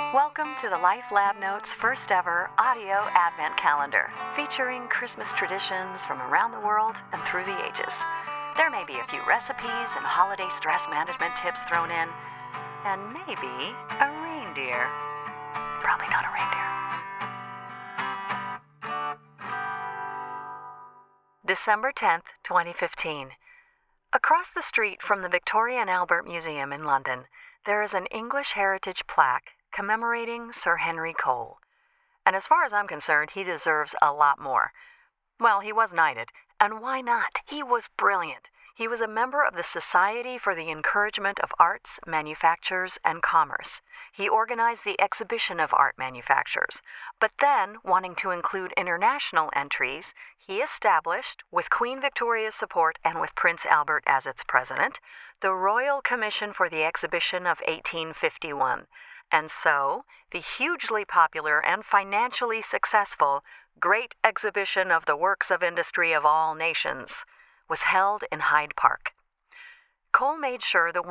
Welcome to the Life Lab Notes first ever audio advent calendar, featuring Christmas traditions from around the world and through the ages. There may be a few recipes and holiday stress management tips thrown in, and maybe a reindeer. Probably not a reindeer. December 10th, 2015. Across the street from the Victoria and Albert Museum in London, there is an English heritage plaque commemorating Sir Henry Cole. And as far as I'm concerned, he deserves a lot more. Well, he was knighted, and why not? He was brilliant. He was a member of the Society for the Encouragement of Arts, Manufactures, and Commerce. He organized the Exhibition of Art Manufactures. But then, wanting to include international entries, he established, with Queen Victoria's support and with Prince Albert as its president, the Royal Commission for the Exhibition of 1851. And so, the hugely popular and financially successful Great Exhibition of the Works of Industry of All Nations was held in Hyde Park. Cole made sure the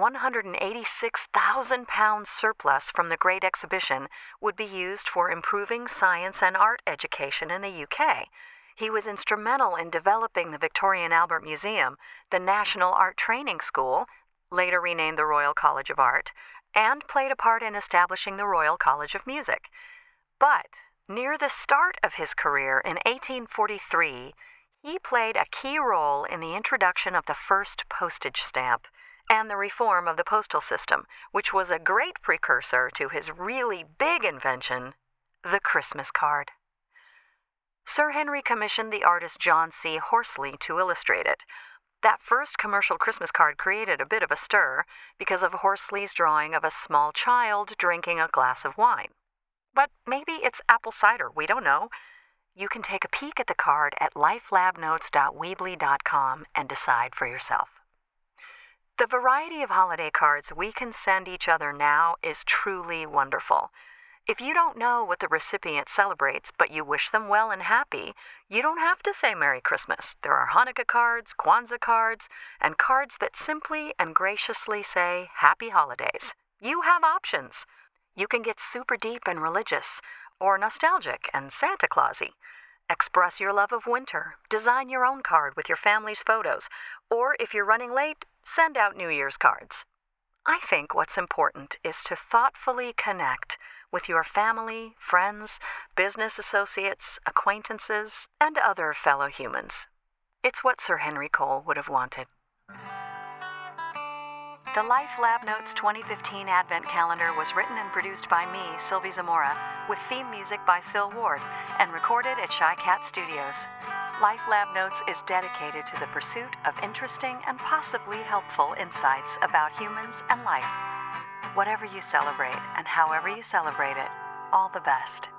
£186,000 surplus from the Great Exhibition would be used for improving science and art education in the UK. He was instrumental in developing the Victoria and Albert Museum, the National Art Training School, later renamed the Royal College of Art, and played a part in establishing the Royal College of Music. But near the start of his career in 1843, he played a key role in the introduction of the first postage stamp and the reform of the postal system, which was a great precursor to his really big invention, the Christmas card. Sir Henry commissioned the artist John C. Horsley to illustrate it. That first commercial Christmas card created a bit of a stir because of Horsley's drawing of a small child drinking a glass of wine. But maybe it's apple cider, we don't know. You can take a peek at the card at lifelabnotes.weebly.com and decide for yourself. The variety of holiday cards we can send each other now is truly wonderful. If you don't know what the recipient celebrates, but you wish them well and happy, you don't have to say Merry Christmas. There are Hanukkah cards, Kwanzaa cards, and cards that simply and graciously say Happy Holidays. You have options. You can get super deep and religious, or nostalgic and Santa Clausy. Express your love of winter. Design your own card with your family's photos. Or if you're running late, send out New Year's cards. I think what's important is to thoughtfully connect with your family, friends, business associates, acquaintances, and other fellow humans. It's what Sir Henry Cole would have wanted. The Life Lab Notes 2015 Advent Calendar was written and produced by me, Sylvie Zamora, with theme music by Phil Ward, and recorded at Shy Cat Studios. Life Lab Notes is dedicated to the pursuit of interesting and possibly helpful insights about humans and life. Whatever you celebrate and however you celebrate it, all the best.